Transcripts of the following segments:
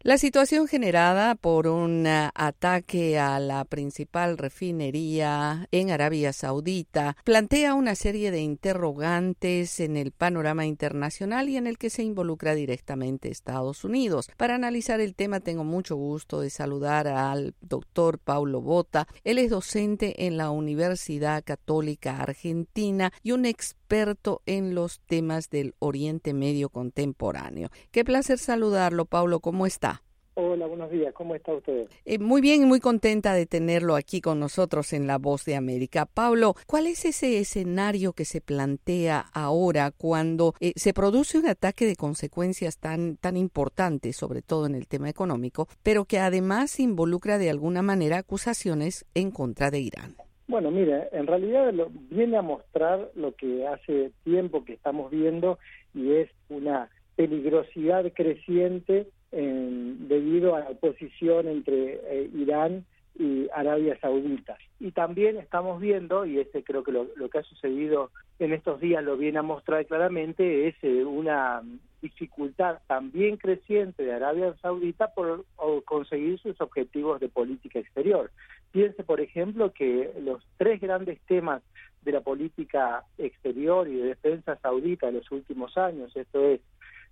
La situación generada por un ataque a la principal refinería en Arabia Saudita plantea una serie de interrogantes en el panorama internacional y en el que se involucra directamente Estados Unidos. Para analizar el tema tengo mucho gusto de saludar al doctor Paulo Botta. Él es docente en la Universidad Católica Argentina y un experto en los temas del Oriente Medio contemporáneo. Qué placer saludarlo, Paulo. ¿Cómo está? Hola, buenos días. ¿Cómo está usted? Muy bien y muy contenta de tenerlo aquí con nosotros en La Voz de América. Pablo, ¿cuál es ese escenario que se plantea ahora cuando se produce un ataque de consecuencias tan importantes, sobre todo en el tema económico, pero que además involucra de alguna manera acusaciones en contra de Irán? Bueno, mire, en realidad viene a mostrar lo que hace tiempo que estamos viendo y es una peligrosidad creciente debido a la oposición entre Irán y Arabia Saudita. Y también estamos viendo, y creo que lo que ha sucedido en estos días lo viene a mostrar claramente, es una dificultad también creciente de Arabia Saudita por conseguir sus objetivos de política exterior. Piense, por ejemplo, que los tres grandes temas de la política exterior y de defensa saudita de los últimos años, esto es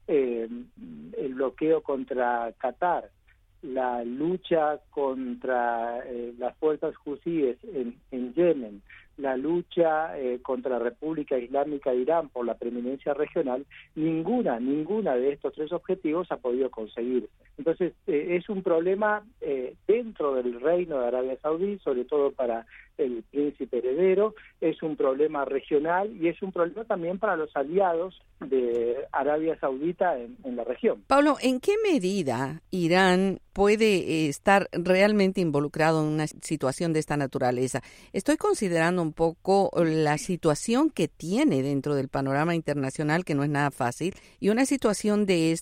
el bloqueo contra Qatar, la lucha contra las fuerzas hutíes en Yemen, la lucha contra la República Islámica de Irán por la preeminencia regional, ninguna de estos tres objetivos ha podido conseguirse. Entonces, es un problema dentro del reino de Arabia Saudí, sobre todo para el príncipe heredero, es un problema regional y es un problema también para los aliados de Arabia Saudita en la región. Pablo, ¿en qué medida Irán puede estar realmente involucrado en una situación de esta naturaleza? Estoy considerando un poco la situación que tiene dentro del panorama internacional, que no es nada fácil, y una situación de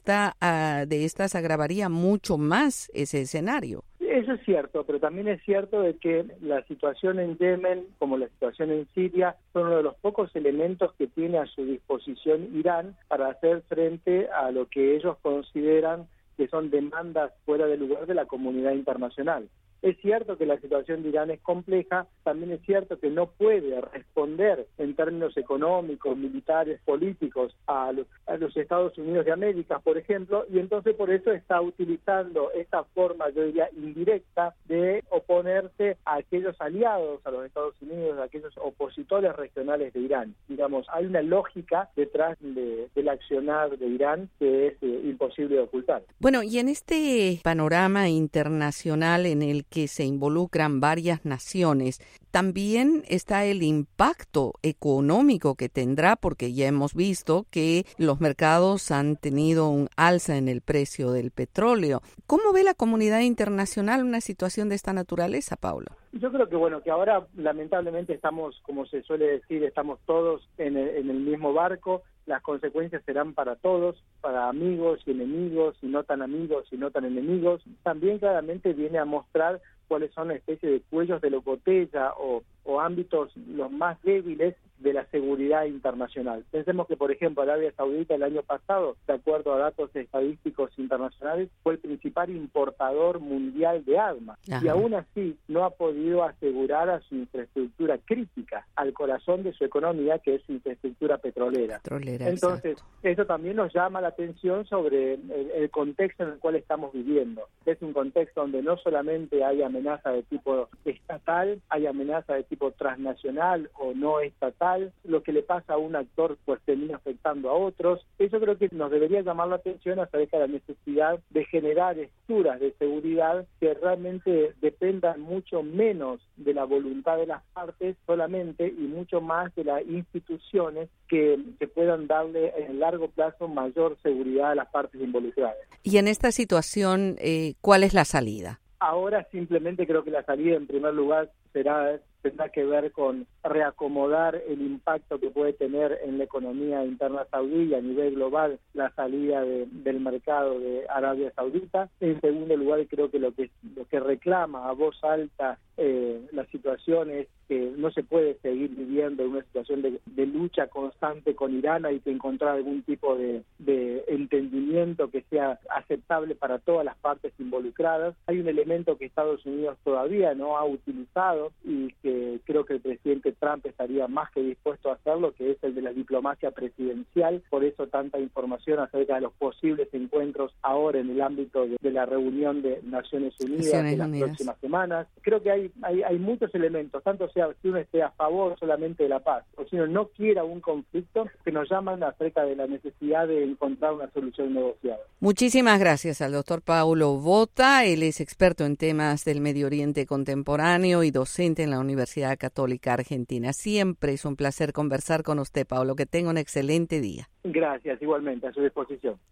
estas agravaría mucho más ese escenario. Eso es cierto, pero también es cierto de que la situación en Yemen, como la situación en Siria, son uno de los pocos elementos que tiene a su disposición Irán para hacer frente a lo que ellos consideran que son demandas fuera de lugar de la comunidad internacional. Es cierto que la situación de Irán es compleja, también es cierto que no puede responder en términos económicos, militares, políticos a los Estados Unidos de América, por ejemplo, y entonces por eso está utilizando esta forma, yo diría, indirecta de oponerse a aquellos aliados a los Estados Unidos, a aquellos opositores regionales de Irán. Digamos, hay una lógica detrás del accionar de Irán que es imposible de ocultar. Bueno, y en este panorama internacional en el que se involucran varias naciones, también está el impacto económico que tendrá, porque ya hemos visto que los mercados han tenido un alza en el precio del petróleo. ¿Cómo ve la comunidad internacional una situación de esta naturaleza, Paulo? Yo creo que ahora lamentablemente estamos, como se suele decir, estamos todos en el mismo barco. Las consecuencias serán para todos, para amigos y enemigos, y no tan amigos y no tan enemigos. También claramente viene a mostrar cuáles son una especie de cuellos de la botella o ámbitos los más débiles de la seguridad internacional. Pensemos que, por ejemplo, Arabia Saudita el año pasado, de acuerdo a datos estadísticos internacionales, fue el principal importador mundial de armas. Ajá. Y aún así no ha podido asegurar a su infraestructura crítica, al corazón de su economía, que es su infraestructura petrolera. Entonces, exacto. Eso también nos llama la atención sobre el contexto en el cual estamos viviendo. Es un contexto donde no solamente hay amenaza de tipo estatal, hay amenaza de tipo transnacional o no estatal. Lo que le pasa a un actor pues termina afectando a otros. Eso creo que nos debería llamar la atención acerca de la necesidad de generar estructuras de seguridad que realmente dependan mucho menos de la voluntad de las partes solamente y mucho más de las instituciones que puedan darle en el largo plazo mayor seguridad a las partes involucradas. Y en esta situación, ¿cuál es la salida? Ahora simplemente creo que la salida en primer lugar será tendrá que ver con reacomodar el impacto que puede tener en la economía interna saudí y a nivel global la salida del mercado de Arabia Saudita. En segundo lugar, creo que lo que reclama a voz alta la situación es que no se puede seguir viviendo en una situación de lucha constante con Irán. Hay que encontrar algún tipo de entendimiento que sea aceptable para todas las partes involucradas. Hay un elemento que Estados Unidos todavía no ha utilizado y que creo que el presidente Trump estaría más que dispuesto a hacerlo, que es el de la diplomacia presidencial. Por eso tanta información acerca de los posibles encuentros ahora en el ámbito de la reunión de Naciones Unidas en las próximas semanas. Creo que hay muchos elementos, tanto sea si uno esté a favor solamente de la paz o si uno no quiera un conflicto, que nos llaman acerca de la necesidad de encontrar una solución negociada. Muchísimas gracias al doctor Paulo Bota. Él es experto en temas del Medio Oriente contemporáneo y docente en la Universidad Católica Argentina. Siempre es un placer conversar con usted, Paulo. Que tenga un excelente día. Gracias, igualmente, a su disposición.